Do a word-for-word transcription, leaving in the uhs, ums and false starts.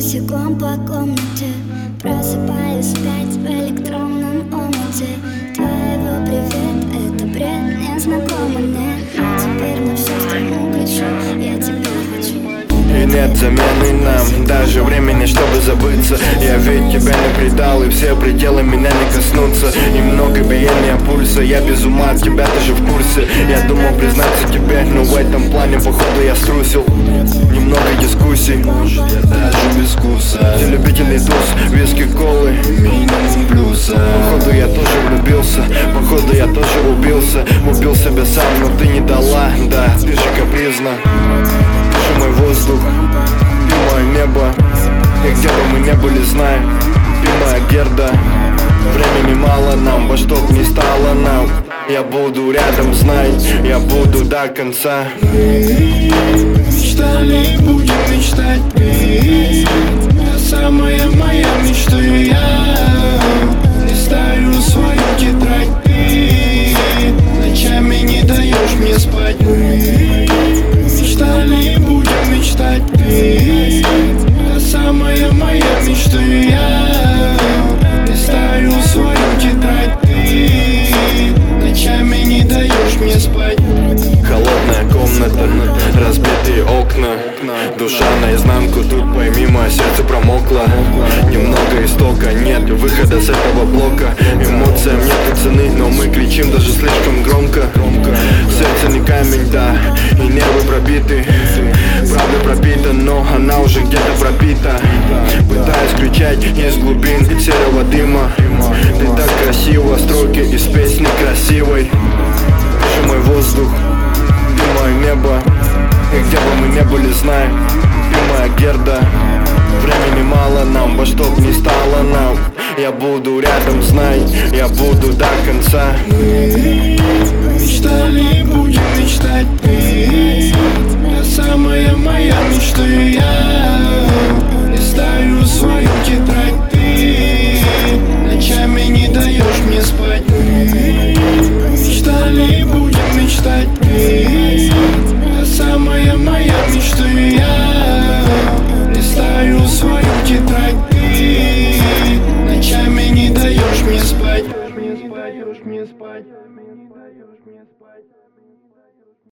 босиком по комнате, просыпаюсь опять в электронном омуте твоего привет, это бред незнакомый мне. Но теперь на всю страну кричу, я тебя хочу. И нет замены нам, даже времени, чтобы забыться. Я ведь тебя не предал, и все пределы меня не коснутся. И много биения пульса, я без ума от тебя, ты же в курсе. Я думал признаться тебе, но в этом плане, походу, я струсил. Немного дискуссий, даже без вкуса. Для любителей туз, виски, колы, минимум плюса. Походу я тоже влюбился, походу я тоже убился. Убил себя сам, но ты не дала, да, ты же капризна. Ты же мой воздух, ты мое небо. И где бы мы не были, знай, ты моя Герда. Времени мало нам, во что б ни стало нам. Я буду рядом, знай, я буду до конца. Мечтали, будем мечтать. Ты самая моя мечта. Я листаю свою тетрадь. Ты ночами не даешь мне спать. Мечтали, будем мечтать. Ты самая моя мечта. Я листаю свою тетрадь. Ты ночами не даешь мне спать. Холодная комната, разбитые окна, душа наизнанку, тут пойми, мое сердце промокло. Немного истока, нет выхода с этого блока. Эмоциям нет цены, но мы кричим даже слишком громко. Сердце не камень, да, и нервы пробиты. Правда пропита, но она уже где-то пропита. Пытаюсь кричать из глубин серого дыма. Ты так красиво, строки из песни красивой. Ты же мой воздух, ты мое небо. И где бы мы не были, знай, ты моя Герда. Времени мало нам, во что б ни стало нам. Я буду рядом, знай, я буду до конца. Мечтали, будем мечтать. Ты самая моя мечта. Я листаю свою тетрадь. Ты ночами не даешь мне спать. Мечтали, будем мечтать. Ты самая моя мечта. Я листаю свою тетрадь. Ты ночами не даешь мне спать. Не даешь мне спать.